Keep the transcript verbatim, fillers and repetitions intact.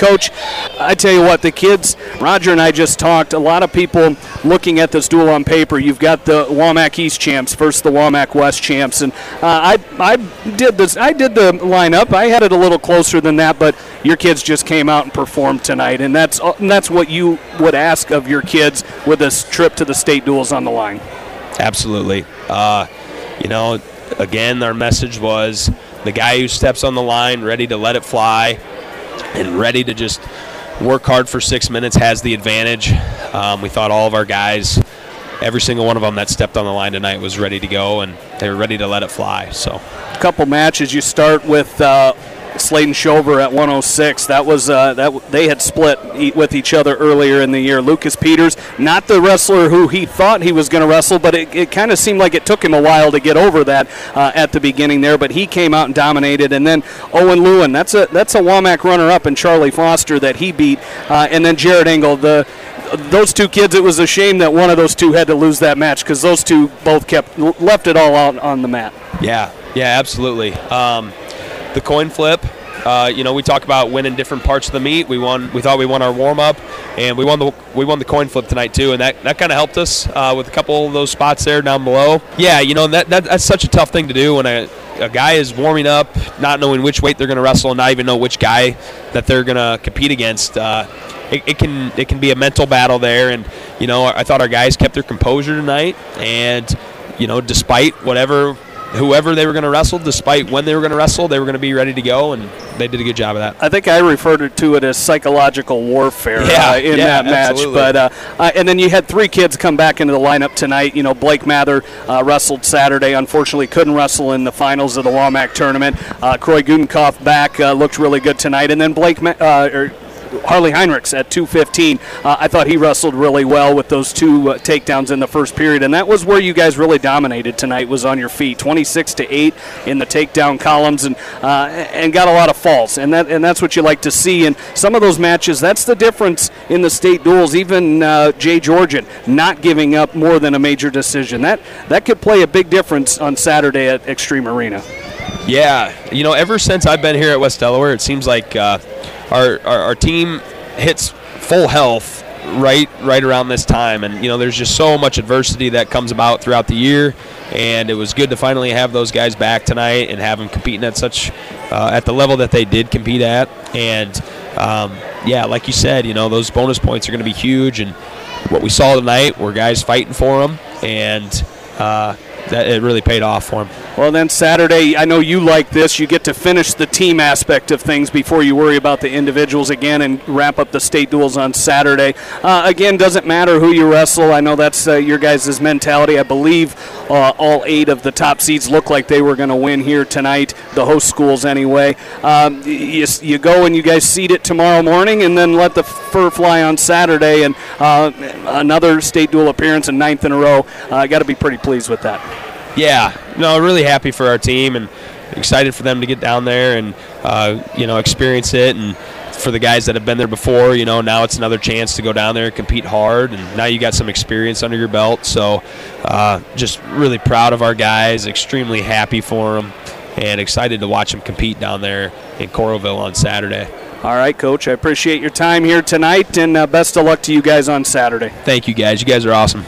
Coach, I tell you what, the kids, Roger and I just talked, a lot of people looking at this duel on paper. You've got the Wamak East champs versus the Wamak West champs, and uh, I I did this. I did the lineup. I had it a little closer than that, but your kids just came out and performed tonight, and that's and that's what you would ask of your kids with this trip to the state duels on the line. Absolutely. Uh, you know, again, our message was the guy who steps on the line, ready to let it fly, and ready to just work hard for six minutes has the advantage. Um, we thought all of our guys, every single one of them that stepped on the line tonight was ready to go, and they were ready to let it fly. So, a couple matches. You start with uh, Sladen Shover at one oh six. That was uh, that they had split e- with each other earlier in the year. Lucas Peters, not the wrestler who he thought he was going to wrestle, but it, it kind of seemed like it took him a while to get over that uh, at the beginning there. But he came out and dominated. And then Owen Lewin, that's a that's a Wamak runner-up, and Charlie Foster that he beat. Uh, and then Jared Engel, the those two kids. It was a shame that one of those two had to lose that match because those two both kept left it all out on the mat. Yeah, yeah, absolutely. Um, The coin flip, uh, you know, we talk about winning different parts of the meet. We won. We thought we won our warm up, and we won the we won the coin flip tonight too, and that, that kind of helped us uh, with a couple of those spots there down below. Yeah, you know, that, that that's such a tough thing to do when a, a guy is warming up, not knowing which weight they're going to wrestle, and not even know which guy that they're going to compete against. Uh, it, it can it can be a mental battle there, and you know, I thought our guys kept their composure tonight, and you know, despite whatever. Whoever they were going to wrestle, despite when they were going to wrestle, they were going to be ready to go, and they did a good job of that. I think I referred to it as psychological warfare yeah, uh, in yeah, that match. Absolutely. But uh, uh, and then you had three kids come back into the lineup tonight. You know, Blake Mather uh, wrestled Saturday. Unfortunately, couldn't wrestle in the finals of the Wamak tournament. Uh, Croy Gudenkoff back uh, looked really good tonight, and then Blake. Ma- uh, or, Harley Heinrichs at two fifteen. Uh, I thought he wrestled really well with those two uh, takedowns in the first period, and that was where you guys really dominated tonight, was on your feet, twenty-six to eight in the takedown columns, and uh, and got a lot of falls, and that and that's what you like to see. And some of those matches, that's the difference in the state duels. Even uh, Jay Georgian not giving up more than a major decision. That that could play a big difference on Saturday at Extreme Arena. Yeah, you know, ever since I've been here at West Delaware, it seems like uh, our, our our team hits full health right right around this time, and you know, there's just so much adversity that comes about throughout the year, and it was good to finally have those guys back tonight and have them competing at such uh, at the level that they did compete at. And um, yeah, like you said, you know, those bonus points are going to be huge, and what we saw tonight were guys fighting for them, and uh, that it really paid off for them. Well, then Saturday, I know you like this. You get to finish the team aspect of things before you worry about the individuals again and wrap up the state duels on Saturday. Uh, again, doesn't matter who you wrestle. I know that's uh, your guys' mentality. I believe uh, all eight of the top seeds look like they were going to win here tonight, the host schools anyway. Um, you, you go and you guys seed it tomorrow morning and then let the fur fly on Saturday, and uh, another state duel appearance and ninth in a row. I uh, got to be pretty pleased with that. Yeah, no, really happy for our team and excited for them to get down there and, uh, you know, experience it. And for the guys that have been there before, you know, now it's another chance to go down there and compete hard. And now you got some experience under your belt. So uh, just really proud of our guys, extremely happy for them, and excited to watch them compete down there in Coralville on Saturday. All right, Coach, I appreciate your time here tonight, and uh, best of luck to you guys on Saturday. Thank you, guys. You guys are awesome.